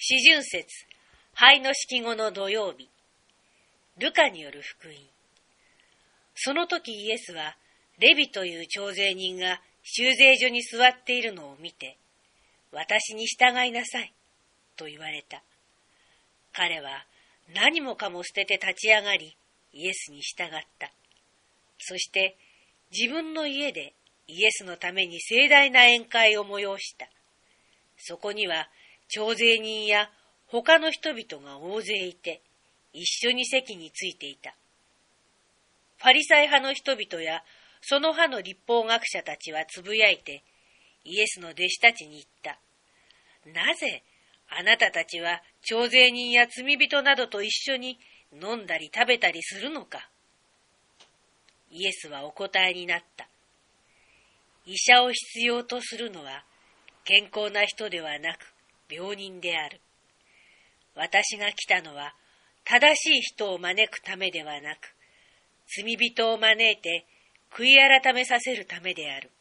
四旬節、灰の式後の土曜日。ルカによる福音。その時イエスは、レビという徴税人が修税所に座っているのを見て、私に従いなさい、と言われた。彼は何もかも捨てて立ち上がり、イエスに従った。そして自分の家でイエスのために盛大な宴会を催した。そこには徴税人や他の人々が大勢いて、一緒に席についていた。ファリサイ派の人々やその派の律法学者たちはつぶやいて、イエスの弟子たちに言った。なぜあなたたちは徴税人や罪人などと一緒に飲んだり食べたりするのか。イエスはお答えになった。医者を必要とするのは健康な人ではなく病人である。私が来たのは正しい人を招くためではなく、罪人を招いて悔い改めさせるためである。